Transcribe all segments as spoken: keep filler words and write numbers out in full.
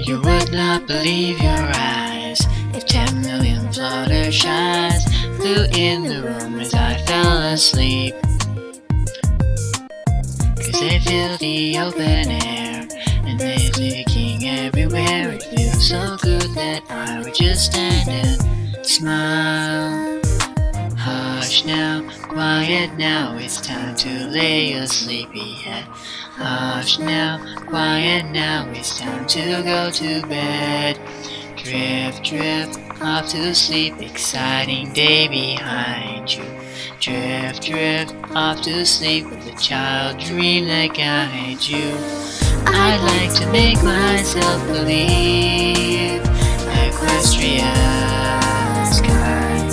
You would not believe your eyes if ten million fluttershies flew in the room as I fell asleep. Cause they fill the open air and they're leaking everywhere. It feels so good that I would just stand and smile. Hush now, quiet now, it's time to lay a sleepy head. Hush now, quiet now, it's time to go to bed. Drift, drift, off to sleep, exciting day behind you. Drift, drift, off to sleep with a child dream that guides you. I'd like to make myself believe Equestria's kind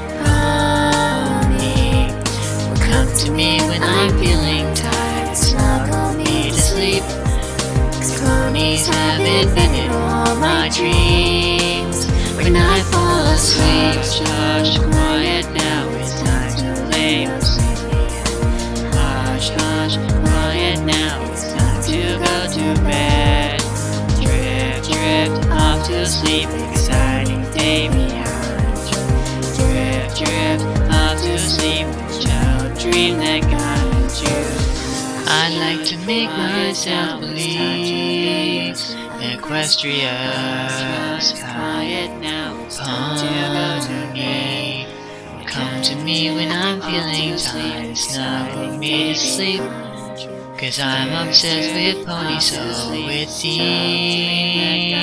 pony will come to me when I'm feeling tired, snuggle me to sleep. Cause ponies have invented all my dreams. When I fall asleep, hush, quiet now, it's time to lay a sleepy head. Hush, hush, quiet now, it's time to go to bed. Drift, drift, off to sleep, exciting day behind you. Drift, drift, off to sleep, child dream that guides you. I'd like to make myself believe Equestria's quiet now, it's time to go to me. Come to me when I'm feeling tired, snuggle me to sleep. Cause I'm obsessed with ponies, so with thee.